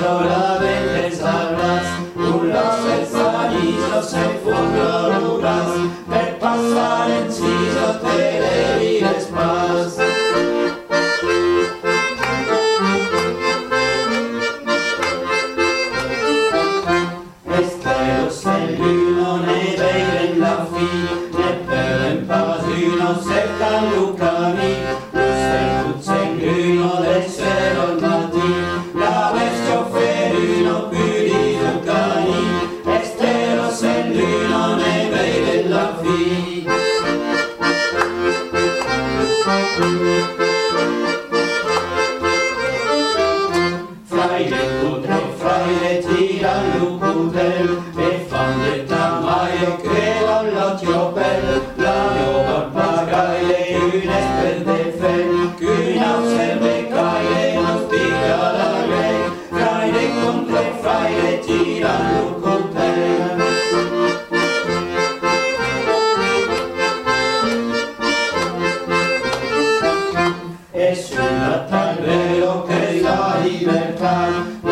solamente sabràs volar sense anillos en fulguraràs per passar enciso te debires paz. Esteros el luno ne veiren la fi, ne perden pas uno cercan lo camí, en luno del cielo al matí, la bestia uno purido cani, esteros en luno ne veiren la fi. Fraile contra fraile tiran lo putel, e fan de tamaio crevan l'occhio bel, la mio papagaile un esper de fel, qu'una serve caile nos pica la ley, fraile contra fraile tiran lo putel. Es un tal vero que es la libertad,